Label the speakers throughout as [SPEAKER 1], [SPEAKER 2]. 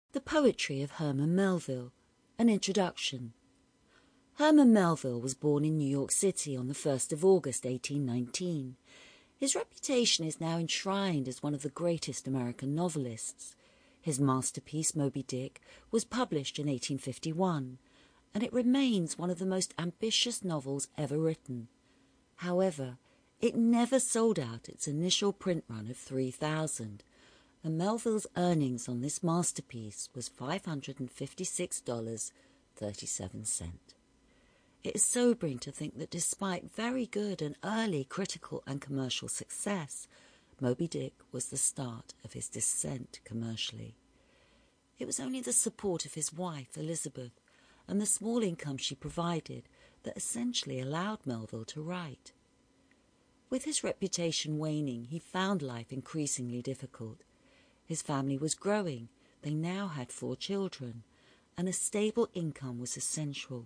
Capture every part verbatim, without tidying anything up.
[SPEAKER 1] The Poetry of Herman Melville. An Introduction. Herman Melville was born in New York City on the first of August eighteen nineteen. His reputation is now enshrined as one of the greatest American novelists. His masterpiece, Moby Dick, was published in eighteen fifty-one, and it remains one of the most ambitious novels ever written. However, it never sold out its initial print run of three thousand, and Melville's earnings on this masterpiece was five hundred fifty-six dollars and thirty-seven cents. It is sobering to think that despite very good and early critical and commercial success, Moby Dick was the start of his descent commercially. It was only the support of his wife, Elizabeth, and the small income she provided that essentially allowed Melville to write. With his reputation waning, he found life increasingly difficult. His family was growing, they now had four children, and a stable income was essential.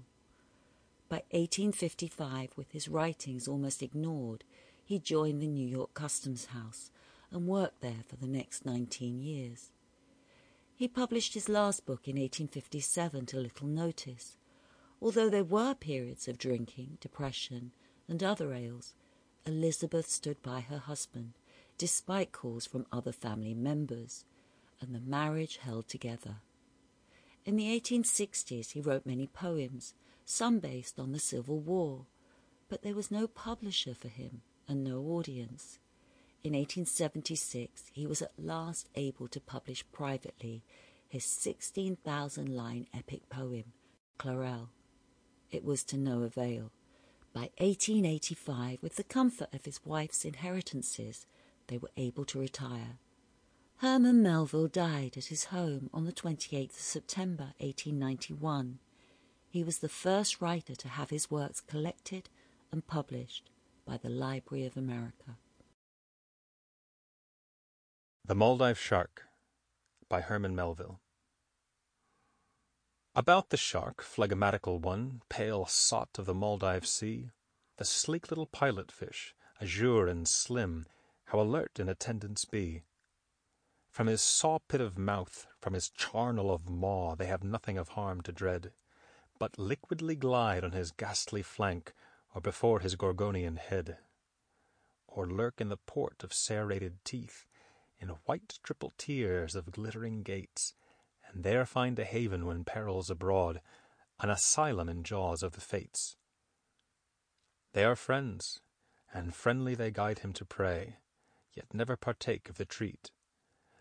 [SPEAKER 1] By eighteen fifty-five, with his writings almost ignored, he joined the New York Customs House and worked there for the next nineteen years. He published his last book in eighteen fifty-seven to little notice. Although there were periods of drinking, depression, and other ails, Elizabeth stood by her husband, despite calls from other family members, and the marriage held together. In the eighteen sixties he wrote many poems, some based on the Civil War, but there was no publisher for him and no audience. In eighteen seventy-six he was at last able to publish privately his sixteen thousand line epic poem, Clarelle. It was to no avail. By eighteen eighty-five, with the comfort of his wife's inheritances, they were able to retire. Herman Melville died at his home on the twenty-eighth of September eighteen ninety-one. He was the first writer to have his works collected and published by the Library of America.
[SPEAKER 2] The Maldive Shark by Herman Melville. About the shark, phlegmatical one, pale sot of the Maldive Sea, the sleek little pilot fish, azure and slim, how alert in attendance be. From his saw-pit of mouth, from his charnel of maw, they have nothing of harm to dread, but liquidly glide on his ghastly flank, or before his Gorgonian head, or lurk in the port of serrated teeth, in white triple tiers of glittering gates, and there find a haven when peril's abroad, an asylum in jaws of the fates. They are friends, and friendly they guide him to prey, yet never partake of the treat.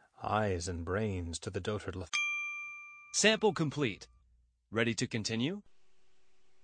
[SPEAKER 2] Eyes and brains to the dotard left.
[SPEAKER 3] Sample complete. Ready to continue?